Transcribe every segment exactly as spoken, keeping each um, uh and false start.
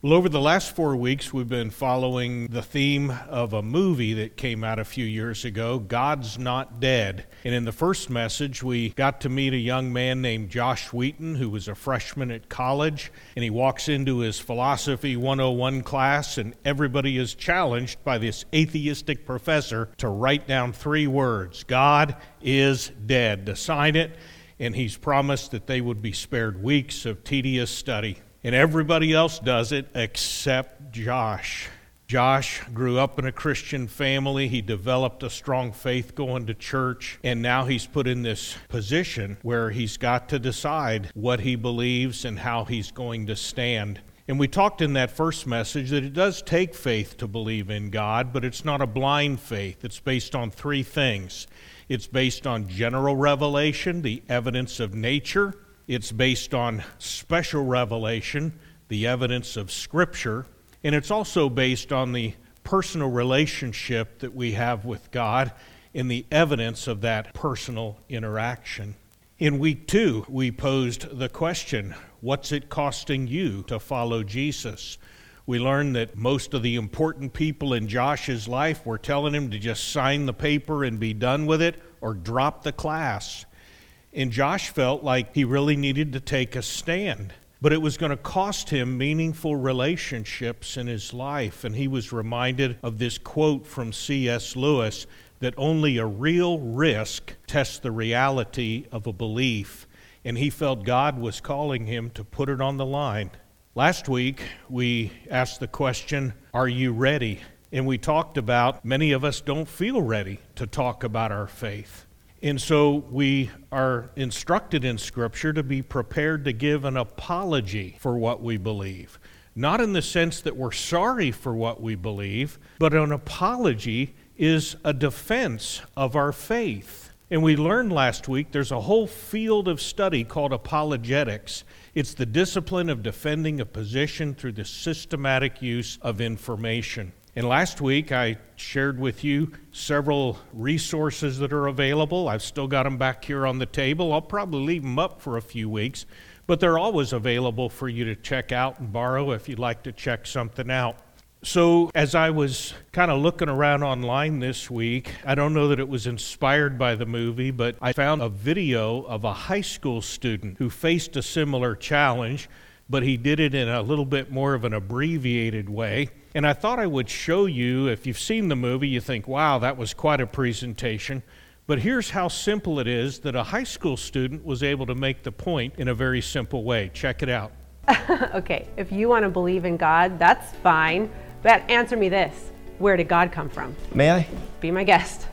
Well, over the last four weeks, we've been following the theme of a movie that came out a few years ago, God's Not Dead. And in the first message, we got to meet a young man named Josh Wheaton, who was a freshman at college. And he walks into his Philosophy one oh one class, and everybody is challenged by this atheistic professor to write down three words, God is dead, to sign it. And he's promised that they would be spared weeks of tedious study. And everybody else does it except Josh. Josh grew up in a Christian family. He developed a strong faith going to church. And now he's put in this position where he's got to decide what he believes and how he's going to stand. And we talked in that first message that it does take faith to believe in God, but it's not a blind faith. It's based on three things. It's based on general revelation, the evidence of nature. It's based on special revelation, the evidence of Scripture, and it's also based on the personal relationship that we have with God and the evidence of that personal interaction. In week two, we posed the question, what's it costing you to follow Jesus? We learned that most of the important people in Josh's life were telling him to just sign the paper and be done with it or drop the class. And Josh felt like he really needed to take a stand. But it was going to cost him meaningful relationships in his life. And he was reminded of this quote from C S Lewis, that only a real risk tests the reality of a belief. And he felt God was calling him to put it on the line. Last week, we asked the question, are you ready? And we talked about many of us don't feel ready to talk about our faith. And so we are instructed in Scripture to be prepared to give an apology for what we believe. Not in the sense that we're sorry for what we believe, but an apology is a defense of our faith. And we learned last week there's a whole field of study called apologetics. It's the discipline of defending a position through the systematic use of information. And last week, I shared with you several resources that are available. I've still got them back here on the table. I'll probably leave them up for a few weeks, but they're always available for you to check out and borrow if you'd like to check something out. So as I was kind of looking around online this week, I don't know that it was inspired by the movie, but I found a video of a high school student who faced a similar challenge, but he did it in a little bit more of an abbreviated way. And I thought I would show you, if you've seen the movie, you think, wow, that was quite a presentation. But here's how simple it is that a high school student was able to make the point in a very simple way. Check it out. Okay, if you want to believe in God, that's fine. But answer me this. Where did God come from? May I? Be my guest.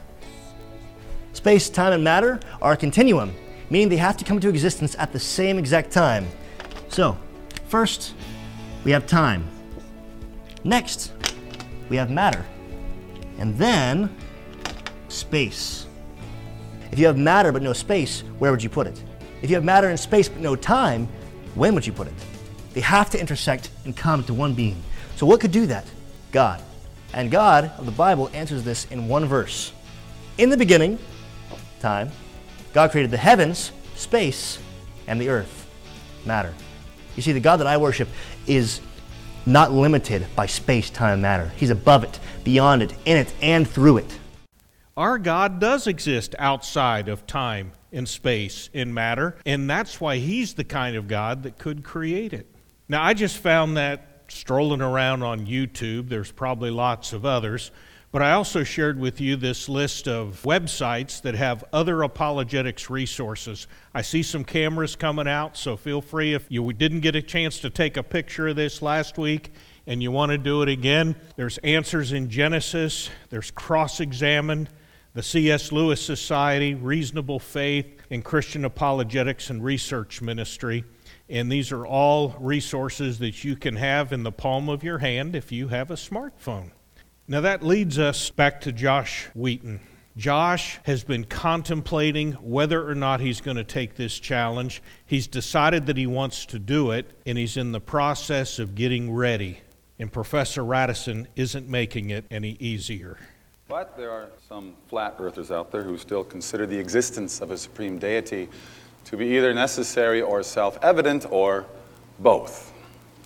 Space, time, and matter are a continuum, meaning they have to come into existence at the same exact time. So, first, we have time. Next, we have matter. And then, space. If you have matter but no space, where would you put it? If you have matter and space but no time, when would you put it? They have to intersect and come to one being. So what could do that? God. And God of the Bible answers this in one verse. In the beginning, time, God created the heavens, space, and the earth, matter. You see, the God that I worship is not limited by space, time, and matter. He's above it, beyond it, in it, and through it. Our God does exist outside of time and space and matter, and that's why He's the kind of God that could create it. Now, I just found that strolling around on YouTube. There's probably lots of others, but I also shared with you this list of websites that have other apologetics resources. I see some cameras coming out, so feel free if you didn't get a chance to take a picture of this last week and you want to do it again. There's Answers in Genesis, there's Cross-Examined, the C S Lewis Society, Reasonable Faith, and Christian Apologetics and Research Ministry. And these are all resources that you can have in the palm of your hand if you have a smartphone. Now that leads us back to Josh Wheaton. Josh has been contemplating whether or not he's going to take this challenge. He's decided that he wants to do it, and he's in the process of getting ready. And Professor Radisson isn't making it any easier. But there are some flat earthers out there who still consider the existence of a supreme deity to be either necessary or self-evident or both.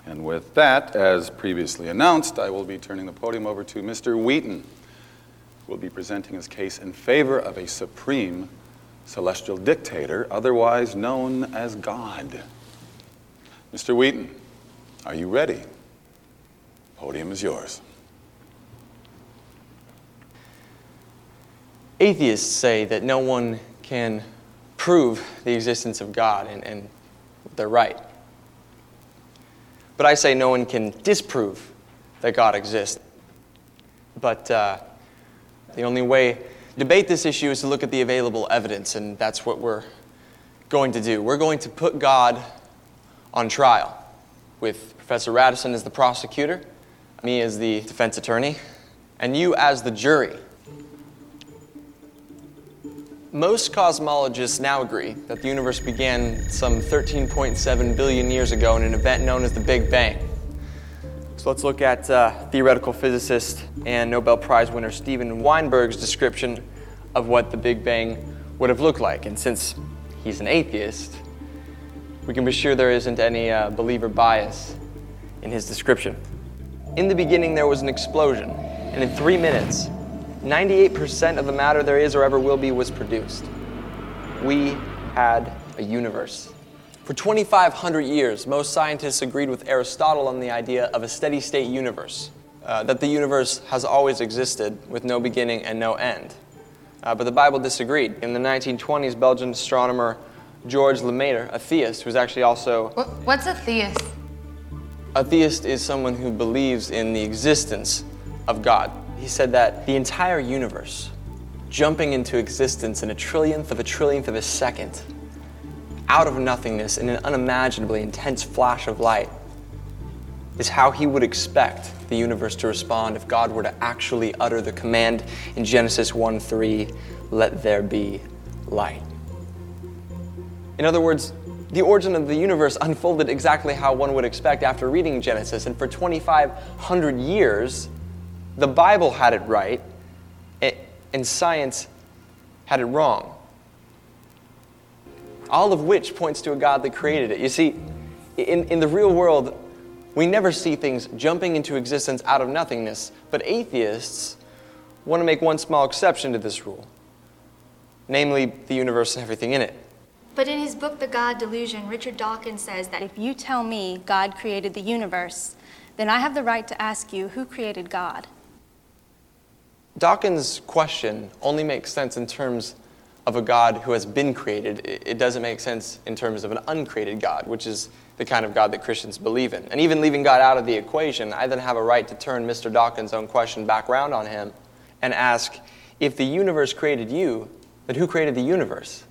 And with that, as previously announced, I will be turning the podium over to Mister Wheaton, who will be presenting his case in favor of a supreme celestial dictator, otherwise known as God. Mister Wheaton, are you ready? Podium is yours. Atheists say that no one can prove the existence of God, and, and they're right. But I say no one can disprove that God exists. But uh, the only way to debate this issue is to look at the available evidence, and that's what we're going to do. We're going to put God on trial, with Professor Radisson as the prosecutor, me as the defense attorney, and you as the jury. Most cosmologists now agree that the universe began some thirteen point seven billion years ago in an event known as the Big Bang. So let's look at uh, theoretical physicist and Nobel Prize winner Steven Weinberg's description of what the Big Bang would have looked like. And since he's an atheist, we can be sure there isn't any uh, believer bias in his description. In the beginning, there was an explosion, and in three minutes, ninety-eight percent of the matter there is or ever will be was produced. We had a universe. For twenty-five hundred years, most scientists agreed with Aristotle on the idea of a steady-state universe, uh, that the universe has always existed with no beginning and no end. Uh, but the Bible disagreed. In the nineteen twenties, Belgian astronomer Georges Lemaître, a theist, who's actually also... What's a theist? A theist is someone who believes in the existence of God. He said that the entire universe, jumping into existence in a trillionth of a trillionth of a second, out of nothingness in an unimaginably intense flash of light, is how he would expect the universe to respond if God were to actually utter the command in Genesis one three, "Let there be light." In other words, the origin of the universe unfolded exactly how one would expect after reading Genesis, and for twenty-five hundred years, the Bible had it right, and science had it wrong. All of which points to a God that created it. You see, in, in the real world, we never see things jumping into existence out of nothingness, but atheists want to make one small exception to this rule, namely the universe and everything in it. But in his book, The God Delusion, Richard Dawkins says that if you tell me God created the universe, then I have the right to ask you, who created God? Dawkins' question only makes sense in terms of a God who has been created. It doesn't make sense in terms of an uncreated God, which is the kind of God that Christians believe in. And even leaving God out of the equation, I then have a right to turn Mister Dawkins' own question back around on him and ask, if the universe created you, then who created the universe?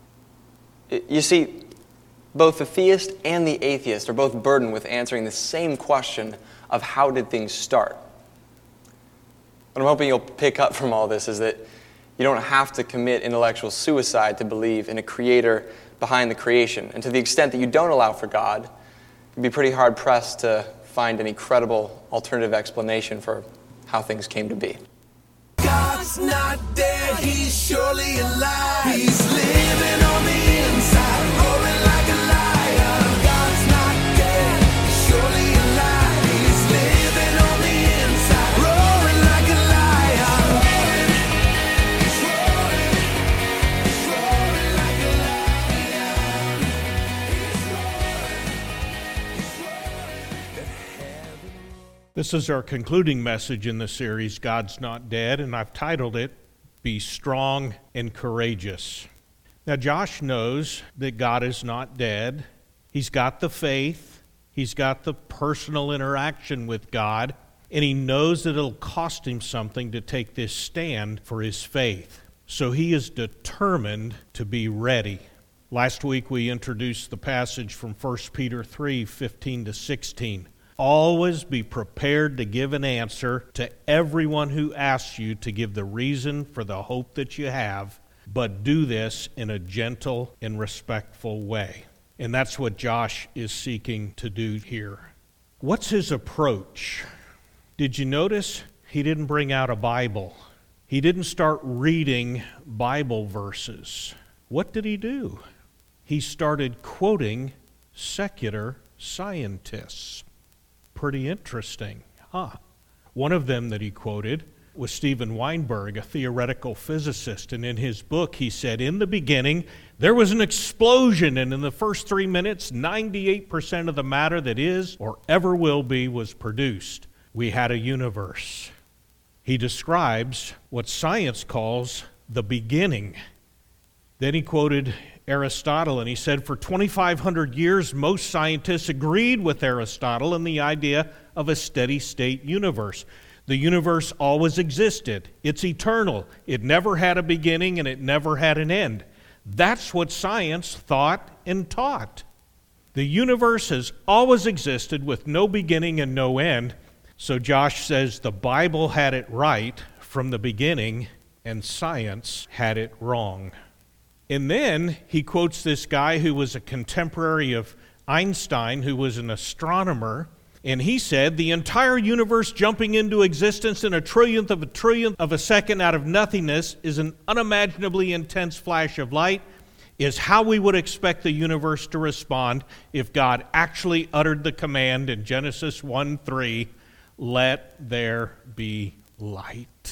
You see, both the theist and the atheist are both burdened with answering the same question of how did things start? What I'm hoping you'll pick up from all this is that you don't have to commit intellectual suicide to believe in a creator behind the creation. And to the extent that you don't allow for God, you'd be pretty hard-pressed to find any credible alternative explanation for how things came to be. God's not dead, he's surely alive. He's living on the inside, roaring like a lion. God's not dead, he's surely alive. He's living on the inside, roaring like a lion. He's roaring, he's roaring like a lion. He's roaring, he's roaring. This is our concluding message in the series, God's Not Dead, and I've titled it, Be Strong and Courageous. Now, Josh knows that God is not dead. He's got the faith. He's got the personal interaction with God, and he knows that it'll cost him something to take this stand for his faith. So he is determined to be ready. Last week, we introduced the passage from First Peter three, fifteen to sixteen. Always be prepared to give an answer to everyone who asks you to give the reason for the hope that you have, but do this in a gentle and respectful way. And that's what Josh is seeking to do here. What's his approach? Did you notice he didn't bring out a Bible? He didn't start reading Bible verses. What did he do? He started quoting secular scientists. pretty interesting, huh? One of them that he quoted was Steven Weinberg, a theoretical physicist, and in his book he said, in the beginning, there was an explosion, and in the first three minutes, ninety-eight percent of the matter that is or ever will be was produced. We had a universe. He describes what science calls the beginning. Then he quoted Aristotle, and he said, for twenty-five hundred years, most scientists agreed with Aristotle in the idea of a steady-state universe. The universe always existed. It's eternal. It never had a beginning, and it never had an end. That's what science thought and taught. The universe has always existed with no beginning and no end. So Josh says the Bible had it right from the beginning, and science had it wrong. And then he quotes this guy who was a contemporary of Einstein, who was an astronomer, and he said, the entire universe jumping into existence in a trillionth of a trillionth of a second out of nothingness is an unimaginably intense flash of light, is how we would expect the universe to respond if God actually uttered the command in Genesis one three, let there be light.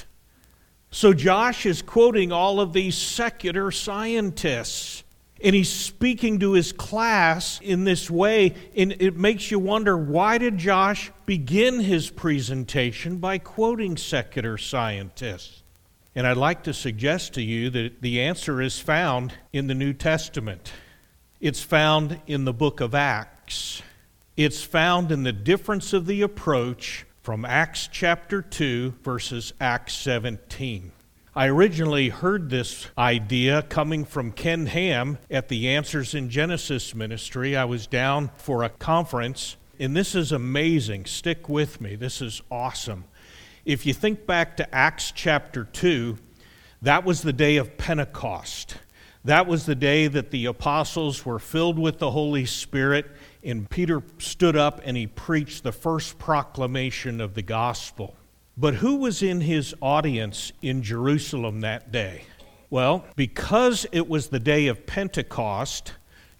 So Josh is quoting all of these secular scientists, and he's speaking to his class in this way, and it makes you wonder, why did Josh begin his presentation by quoting secular scientists? And I'd like to suggest to you that the answer is found in the New Testament. It's found in the book of Acts. It's found in the difference of the approach from Acts chapter two versus Acts seventeen. I originally heard this idea coming from Ken Ham at the Answers in Genesis ministry. I was down for a conference, and this is amazing. Stick with me. This is awesome. If you think back to Acts chapter two, that was the day of Pentecost. That was the day that the apostles were filled with the Holy Spirit, and Peter stood up and he preached the first proclamation of the gospel. But who was in his audience in Jerusalem that day? Well, because it was the day of Pentecost,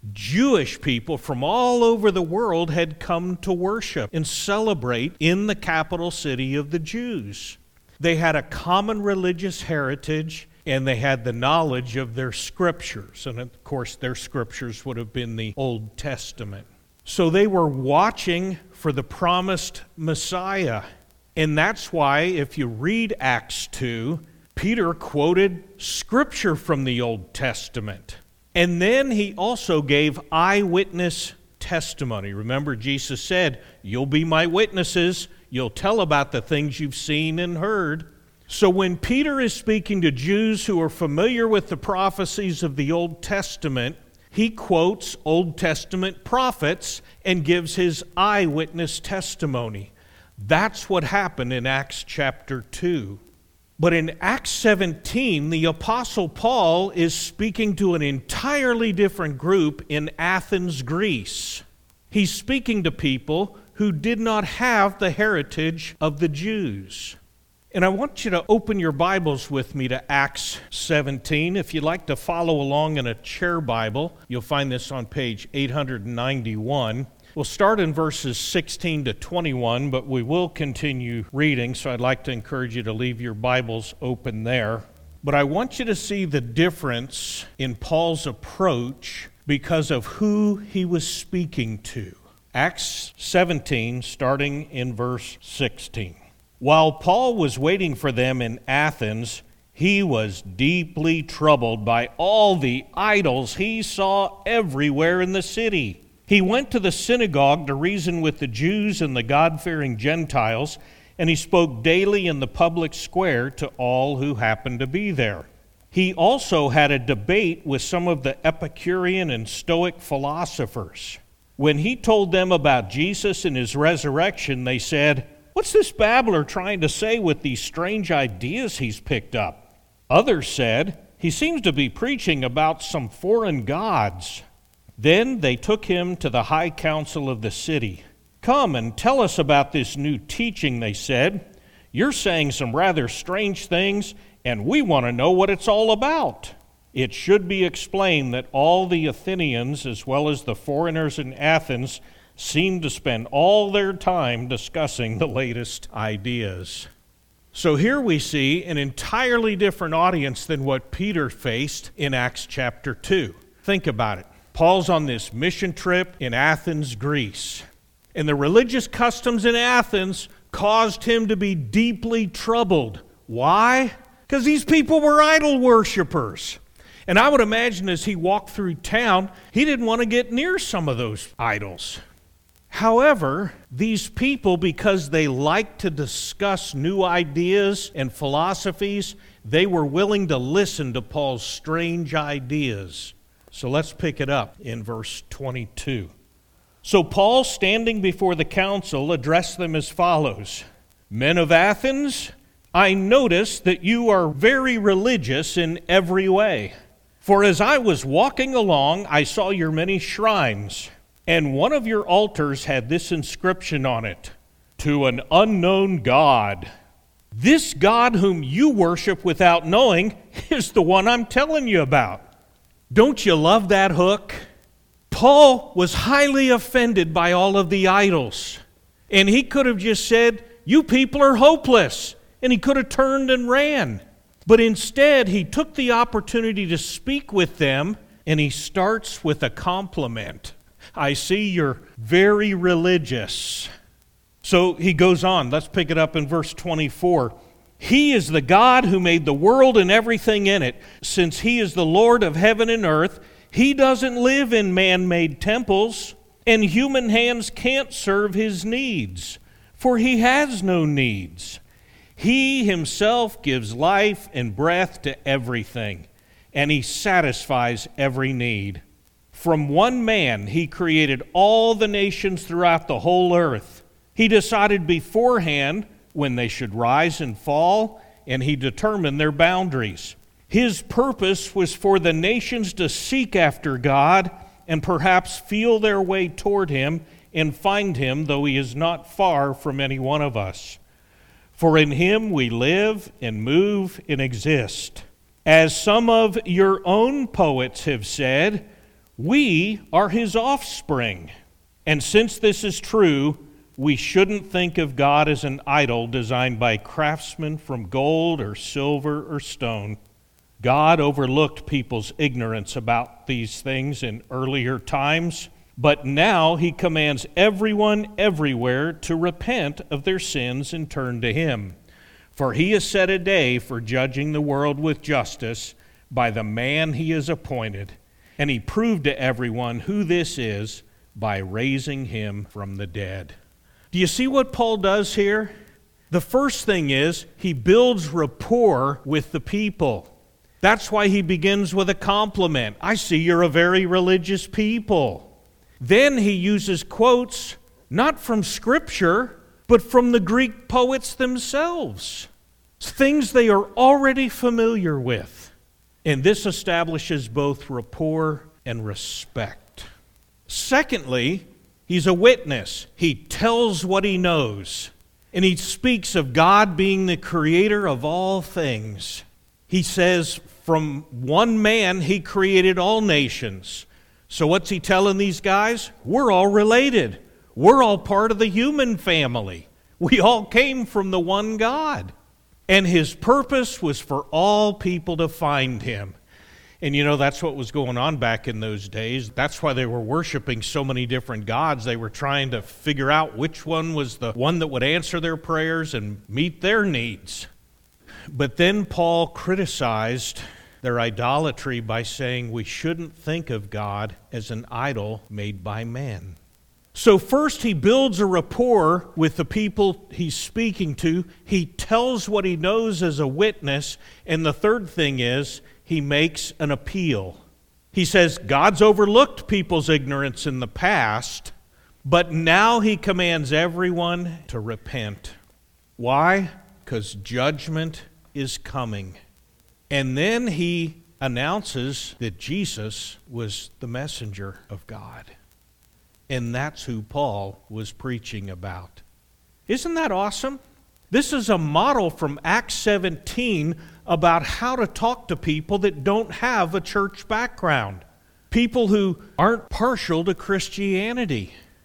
Jewish people from all over the world had come to worship and celebrate in the capital city of the Jews. They had a common religious heritage, and they had the knowledge of their scriptures. And of course, their scriptures would have been the Old Testament. So they were watching for the promised Messiah. And that's why, if you read Acts two, Peter quoted scripture from the Old Testament. And then he also gave eyewitness testimony. Remember, Jesus said, you'll be my witnesses. You'll tell about the things you've seen and heard. So when Peter is speaking to Jews who are familiar with the prophecies of the Old Testament, he quotes Old Testament prophets and gives his eyewitness testimony. That's what happened in Acts chapter two. But in Acts seventeen, the Apostle Paul is speaking to an entirely different group in Athens, Greece. He's speaking to people who did not have the heritage of the Jews. And I want you to open your Bibles with me to Acts seventeen. If you'd like to follow along in a chair Bible, you'll find this on page eight ninety-one. We'll start in verses sixteen to twenty-one, but we will continue reading, so I'd like to encourage you to leave your Bibles open there. But I want you to see the difference in Paul's approach because of who he was speaking to. Acts seventeen, starting in verse sixteen. While Paul was waiting for them in Athens, he was deeply troubled by all the idols he saw everywhere in the city. He went to the synagogue to reason with the Jews and the God-fearing Gentiles, and he spoke daily in the public square to all who happened to be there. He also had a debate with some of the Epicurean and Stoic philosophers. When he told them about Jesus and his resurrection, they said, "What's this babbler trying to say with these strange ideas he's picked up?" Others said, "He seems to be preaching about some foreign gods." Then they took him to the high council of the city. "Come and tell us about this new teaching," they said. "You're saying some rather strange things, and we want to know what it's all about." It should be explained that all the Athenians, as well as the foreigners in Athens, seem to spend all their time discussing the latest ideas. So here we see an entirely different audience than what Peter faced in Acts chapter two. Think about it. Paul's on this mission trip in Athens, Greece. And the religious customs in Athens caused him to be deeply troubled. Why? Because these people were idol worshipers. And I would imagine as he walked through town, he didn't want to get near some of those idols. However, these people, because they liked to discuss new ideas and philosophies, they were willing to listen to Paul's strange ideas. So let's pick it up in verse twenty-two. So Paul, standing before the council, addressed them as follows: Men of Athens, I notice that you are very religious in every way. For as I was walking along, I saw your many shrines, and one of your altars had this inscription on it: To an unknown God. This God whom you worship without knowing is the one I'm telling you about. Don't you love that hook? Paul was highly offended by all of the idols, and he could have just said, you people are hopeless, and he could have turned and ran. But instead, he took the opportunity to speak with them, and he starts with a compliment. I see you're very religious. So he goes on. Let's pick it up in verse twenty-four. He is the God who made the world and everything in it. Since he is the Lord of heaven and earth, he doesn't live in man-made temples, and human hands can't serve his needs, for he has no needs. He himself gives life and breath to everything, and he satisfies every need. From one man he created all the nations throughout the whole earth. He decided beforehand when they should rise and fall, and he determined their boundaries. His purpose was for the nations to seek after God and perhaps feel their way toward him and find him, though he is not far from any one of us. For in him we live and move and exist. As some of your own poets have said, we are his offspring. And since this is true, we shouldn't think of God as an idol designed by craftsmen from gold or silver or stone. God overlooked people's ignorance about these things in earlier times, but now he commands everyone everywhere to repent of their sins and turn to him. For he has set a day for judging the world with justice by the man he has appointed, and he proved to everyone who this is by raising him from the dead. Do you see what Paul does here? The first thing is he builds rapport with the people. That's why he begins with a compliment. I see you're a very religious people. Then he uses quotes, not from Scripture, but from the Greek poets themselves. Things they are already familiar with. And this establishes both rapport and respect. Secondly, he's a witness. He tells what he knows. And he speaks of God being the creator of all things. He says, from one man he created all nations. So what's he telling these guys? We're all related. We're all part of the human family. We all came from the one God. And his purpose was for all people to find him. And you know, that's what was going on back in those days. That's why they were worshiping so many different gods. They were trying to figure out which one was the one that would answer their prayers and meet their needs. But then Paul criticized their idolatry by saying we shouldn't think of God as an idol made by man. So first he builds a rapport with the people he's speaking to. He tells what he knows as a witness. And the third thing is he makes an appeal. He says God's overlooked people's ignorance in the past, but now he commands everyone to repent. Why? Because judgment is coming. And then he announces that Jesus was the messenger of God. And that's who Paul was preaching about. Isn't that awesome? This is a model from Acts seventeen about how to talk to people that don't have a church background. People who aren't partial to Christianity.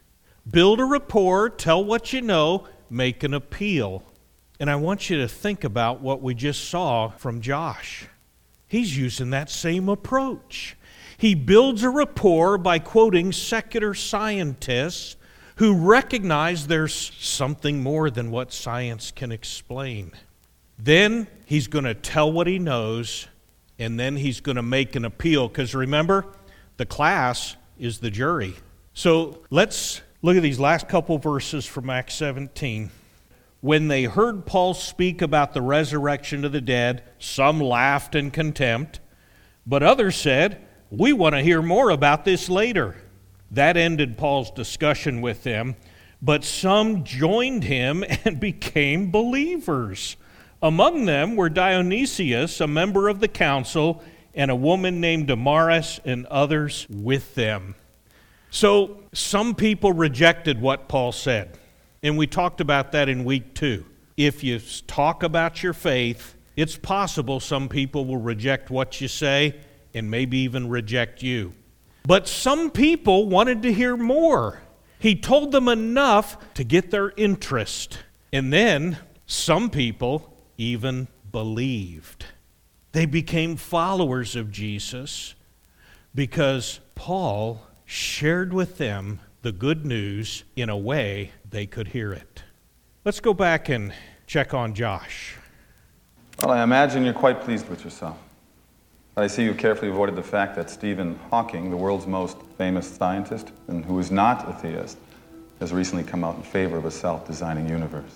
Build a rapport, tell what you know, make an appeal. And I want you to think about what we just saw from Josh. He's using that same approach. He builds a rapport by quoting secular scientists who recognize there's something more than what science can explain. Then he's going to tell what he knows, and then he's going to make an appeal. Because remember, the class is the jury. So let's look at these last couple verses from Acts seventeen. When they heard Paul speak about the resurrection of the dead, some laughed in contempt, but others said, "We want to hear more about this later." That ended Paul's discussion with them, but some joined him and became believers. Among them were Dionysius, a member of the council, and a woman named Damaris, and others with them. So some people rejected what Paul said. And we talked about that in week two. If you talk about your faith, it's possible some people will reject what you say and maybe even reject you. But some people wanted to hear more. He told them enough to get their interest. And then some people even believed. They became followers of Jesus because Paul shared with them the good news in a way they could hear it. Let's go back and check on Josh. Well, I imagine you're quite pleased with yourself. I see you carefully avoided the fact that Stephen Hawking, the world's most famous scientist, and who is not a theist, has recently come out in favor of a self-designing universe.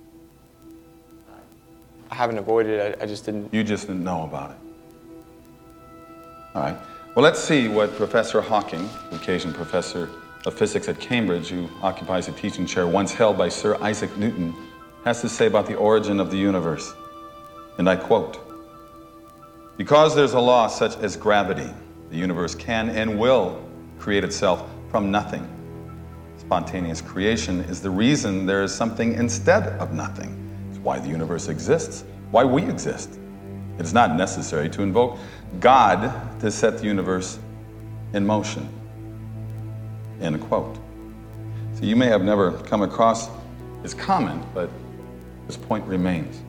I haven't avoided it, I, I just didn't... You just didn't know about it. All right. Well, let's see what Professor Hawking, the occasion professor of physics at Cambridge, who occupies a teaching chair once held by Sir Isaac Newton, has to say about the origin of the universe. And I quote, "Because there's a law such as gravity, the universe can and will create itself from nothing. Spontaneous creation is the reason there is something instead of nothing. It's why the universe exists, why we exist. It is not necessary to invoke God to set the universe in motion." End quote. So you may have never come across his comment, but his point remains.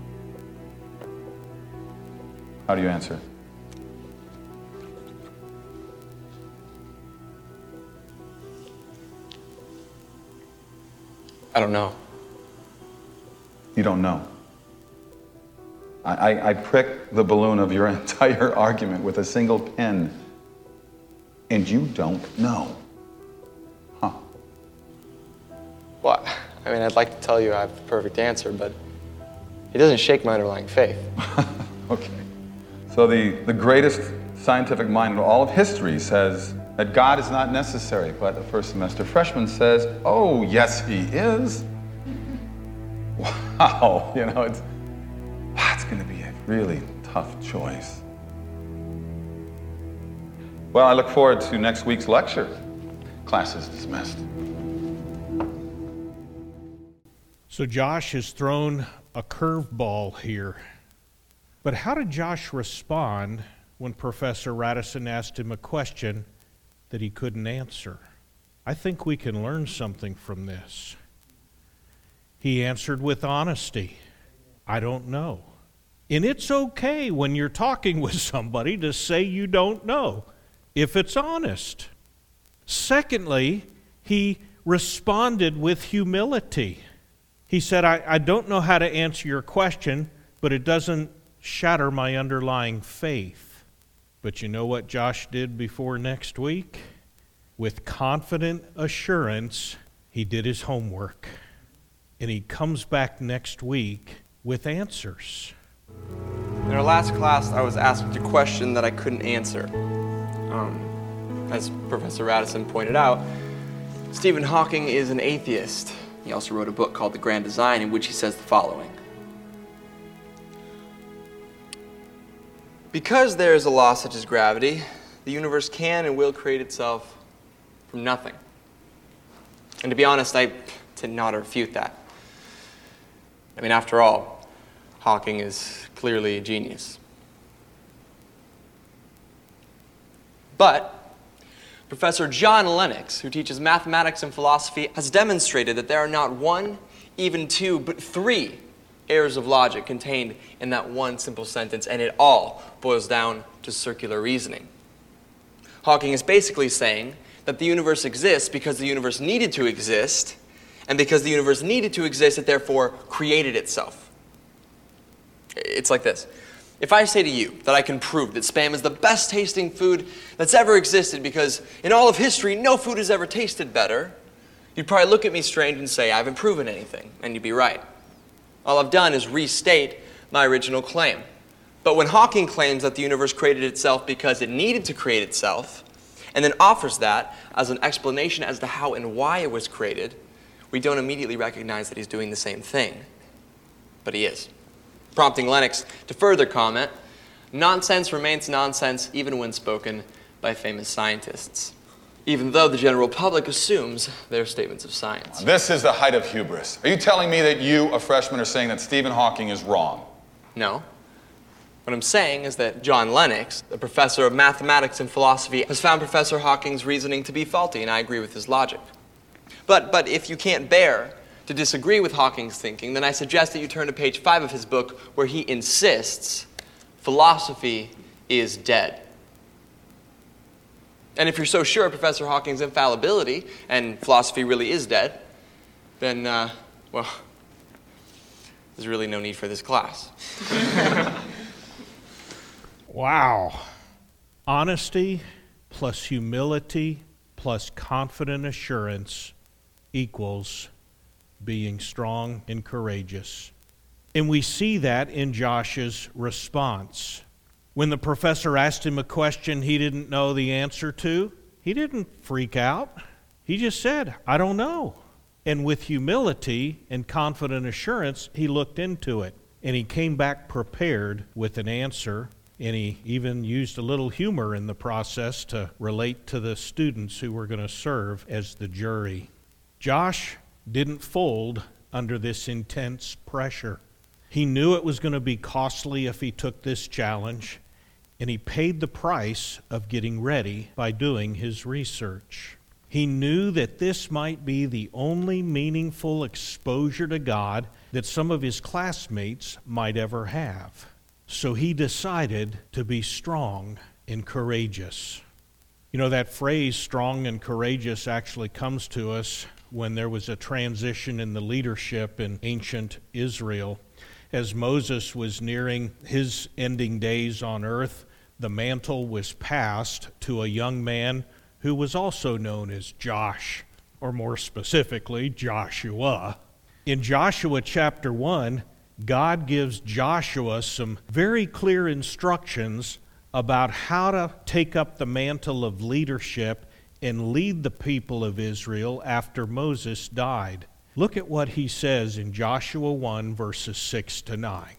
How do you answer? I don't know. You don't know. I, I, I pricked the balloon of your entire argument with a single pen, and you don't know. Huh. Well, I mean, I'd like to tell you I have the perfect answer, but it doesn't shake my underlying faith. Okay. So the, the greatest scientific mind in all of history says that God is not necessary, but a first semester freshman says, "Oh, yes, he is." Wow, you know, it's, it's going to be a really tough choice. Well, I look forward to next week's lecture. Class is dismissed. So Josh has thrown a curveball here. But how did Josh respond when Professor Radisson asked him a question that he couldn't answer? I think we can learn something from this. He answered with honesty. I don't know. And it's okay when you're talking with somebody to say you don't know, if it's honest. Secondly, he responded with humility. He said, I, I don't know how to answer your question, but it doesn't shatter my underlying faith. But you know what Josh did before next week? With confident assurance, he did his homework. And he comes back next week with answers. In our last class, I was asked a question that I couldn't answer. Um, as Professor Radisson pointed out, Stephen Hawking is an atheist. He also wrote a book called The Grand Design, in which he says the following. Because there is a law such as gravity, the universe can and will create itself from nothing. And to be honest, I tend not to refute that. I mean, after all, Hawking is clearly a genius. But Professor John Lennox, who teaches mathematics and philosophy, has demonstrated that there are not one, even two, but three errors of logic contained in that one simple sentence, and it all boils down to circular reasoning. Hawking is basically saying that the universe exists because the universe needed to exist, and because the universe needed to exist, it therefore created itself. It's like this. If I say to you that I can prove that Spam is the best tasting food that's ever existed because in all of history, no food has ever tasted better, you'd probably look at me strange and say, I haven't proven anything, and you'd be right. All I've done is restate my original claim. But when Hawking claims that the universe created itself because it needed to create itself, and then offers that as an explanation as to how and why it was created, we don't immediately recognize that he's doing the same thing. But he is. Prompting Lennox to further comment, nonsense remains nonsense even when spoken by famous scientists, even though the general public assumes they're statements of science. This is the height of hubris. Are you telling me that you, a freshman, are saying that Stephen Hawking is wrong? No. What I'm saying is that John Lennox, a professor of mathematics and philosophy, has found Professor Hawking's reasoning to be faulty, and I agree with his logic. But, but if you can't bear to disagree with Hawking's thinking, then I suggest that you turn to page five of his book, where he insists philosophy is dead. And if you're so sure of Professor Hawking's infallibility, and philosophy really is dead, then, uh, well, there's really no need for this class. Wow. Honesty plus humility plus confident assurance equals being strong and courageous. And we see that in Josh's response. When the professor asked him a question he didn't know the answer to, he didn't freak out. He just said, I don't know. And with humility and confident assurance, he looked into it. And he came back prepared with an answer. And he even used a little humor in the process to relate to the students who were going to serve as the jury. Josh didn't fold under this intense pressure. He knew it was going to be costly if he took this challenge, and he paid the price of getting ready by doing his research. He knew that this might be the only meaningful exposure to God that some of his classmates might ever have. So he decided to be strong and courageous. You know, that phrase, strong and courageous, actually comes to us when there was a transition in the leadership in ancient Israel. As Moses was nearing his ending days on earth, the mantle was passed to a young man who was also known as Josh, or more specifically, Joshua. In Joshua chapter one, God gives Joshua some very clear instructions about how to take up the mantle of leadership and lead the people of Israel after Moses died. Look at what he says in Joshua one, verses six to nine.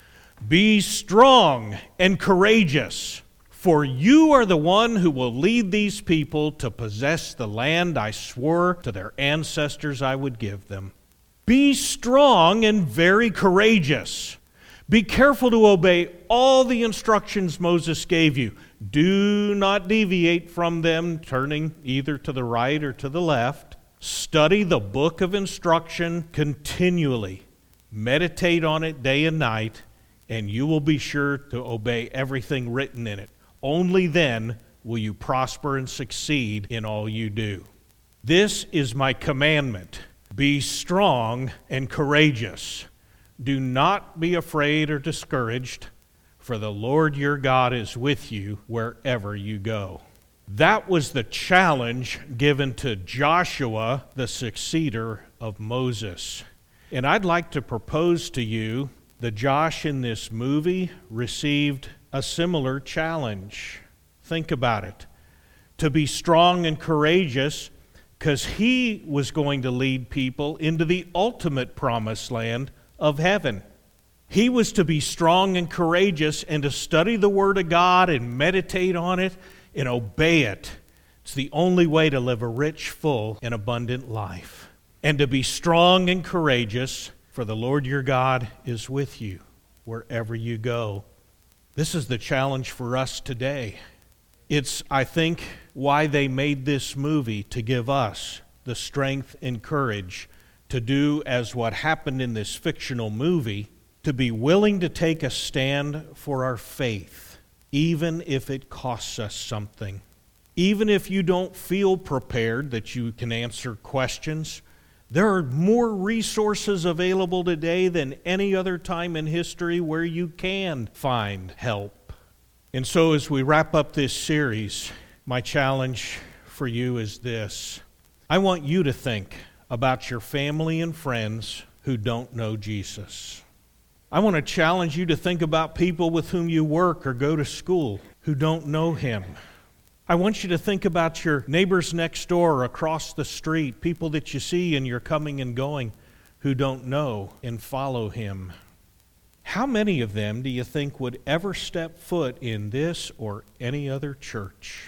Be strong and courageous, for you are the one who will lead these people to possess the land I swore to their ancestors I would give them. Be strong and very courageous. Be careful to obey all the instructions Moses gave you. Do not deviate from them, turning either to the right or to the left. Study the book of instruction continually. Meditate on it day and night, and you will be sure to obey everything written in it. Only then will you prosper and succeed in all you do. This is my commandment. Be strong and courageous. Do not be afraid or discouraged, for the Lord your God is with you wherever you go. That was the challenge given to Joshua, the successor of Moses. And I'd like to propose to you that Josh in this movie received a similar challenge. Think about it. To be strong and courageous, because he was going to lead people into the ultimate promised land of heaven. He was to be strong and courageous and to study the Word of God and meditate on it and obey it. It's the only way to live a rich, full, and abundant life. And to be strong and courageous, for the Lord your God is with you wherever you go. This is the challenge for us today. It's, I think, why they made this movie, to give us the strength and courage to do as what happened in this fictional movie, to be willing to take a stand for our faith, even if it costs us something. Even if you don't feel prepared that you can answer questions, there are more resources available today than any other time in history where you can find help. And so as we wrap up this series, my challenge for you is this. I want you to think about your family and friends who don't know Jesus. I want to challenge you to think about people with whom you work or go to school who don't know Him. I want you to think about your neighbors next door or across the street, people that you see in your coming and going who don't know and follow Him. How many of them do you think would ever step foot in this or any other church?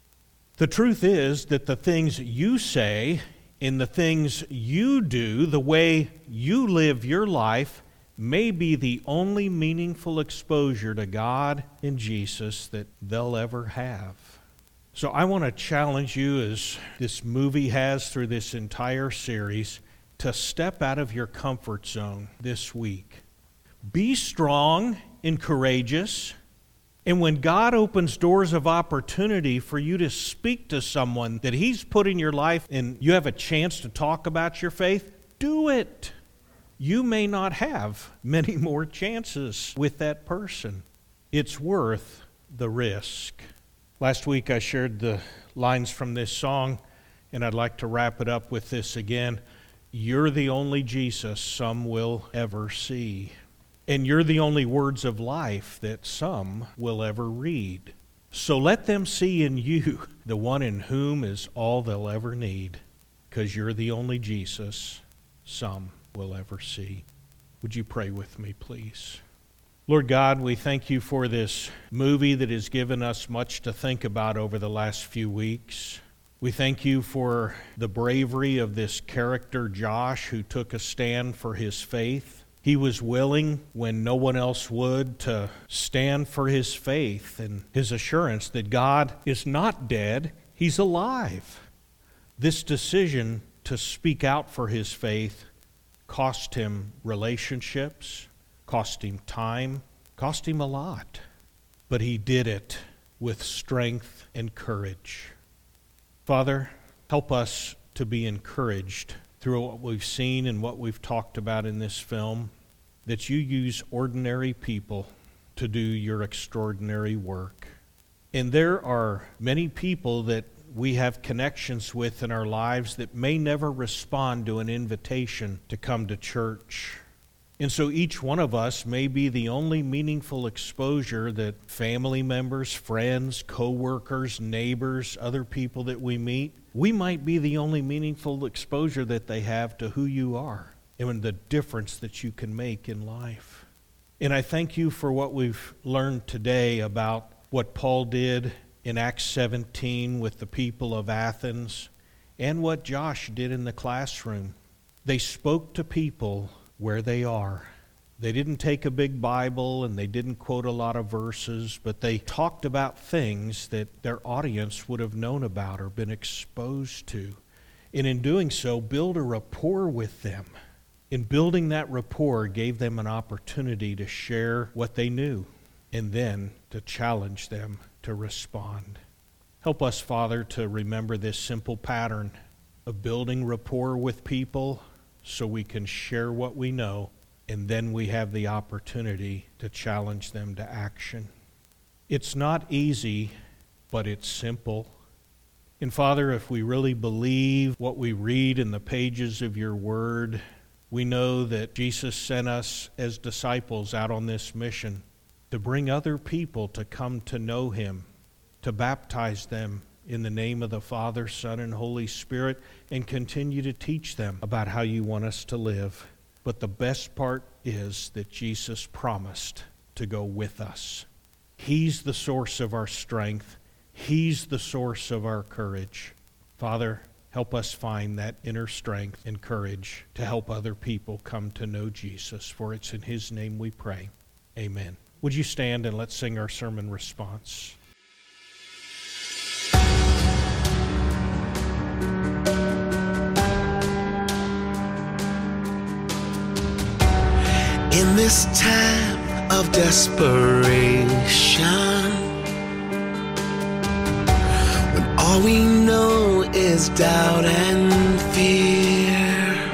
The truth is that the things you say and the things you do, the way you live your life, may be the only meaningful exposure to God and Jesus that they'll ever have. So I want to challenge you, as this movie has through this entire series, to step out of your comfort zone this week. Be strong and courageous. And when God opens doors of opportunity for you to speak to someone that He's put in your life and you have a chance to talk about your faith, do it. You may not have many more chances with that person. It's worth the risk. Last week I shared the lines from this song, and I'd like to wrap it up with this again. You're the only Jesus some will ever see. And you're the only words of life that some will ever read. So let them see in you the one in whom is all they'll ever need, because you're the only Jesus some will ever see. Would you pray with me, please? Lord God, we thank you for this movie that has given us much to think about over the last few weeks. We thank you for the bravery of this character, Josh, who took a stand for his faith. He was willing, when no one else would, to stand for his faith and his assurance that God is not dead, He's alive. This decision to speak out for his faith cost him relationships, cost him time, cost him a lot. But he did it with strength and courage. Father, help us to be encouraged through what we've seen and what we've talked about in this film, that you use ordinary people to do your extraordinary work. And there are many people that we have connections with in our lives that may never respond to an invitation to come to church. And so each one of us may be the only meaningful exposure that family members, friends, co-workers, neighbors, other people that we meet, we might be the only meaningful exposure that they have to who you are and the difference that you can make in life. And I thank you for what we've learned today about what Paul did in Acts seventeen with the people of Athens and what Josh did in the classroom. They spoke to people where they are. They didn't take a big Bible and they didn't quote a lot of verses, but they talked about things that their audience would have known about or been exposed to. And in doing so, build a rapport with them. In building that rapport gave them an opportunity to share what they knew and then to challenge them to respond. Help us, Father, to remember this simple pattern of building rapport with people so we can share what we know, and then we have the opportunity to challenge them to action. It's not easy, but it's simple. And Father, if we really believe what we read in the pages of your word, we know that Jesus sent us as disciples out on this mission to bring other people to come to know him, to baptize them in the name of the Father, Son, and Holy Spirit, and continue to teach them about how you want us to live. But the best part is that Jesus promised to go with us. He's the source of our strength. He's the source of our courage. Father, help us find that inner strength and courage to help other people come to know Jesus. For it's in his name we pray. Amen. Would you stand and let's sing our sermon response? In this time of desperation, when all we know is doubt and fear,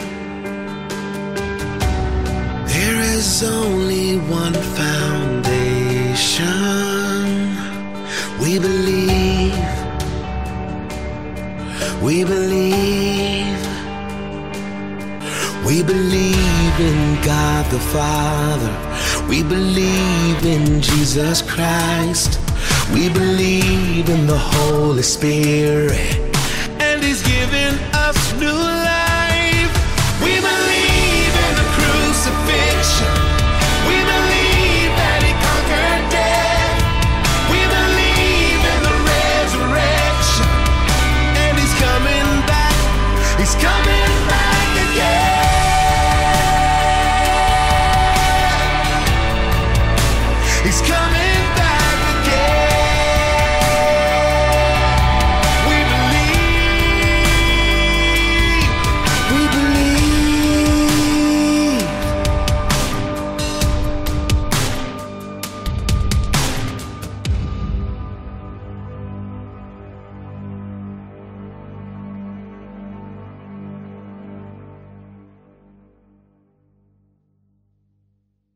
there is only one foundation. We believe, we believe, we believe in God the Father. We believe in Jesus Christ. We believe in the Holy Spirit. And He's given us new life.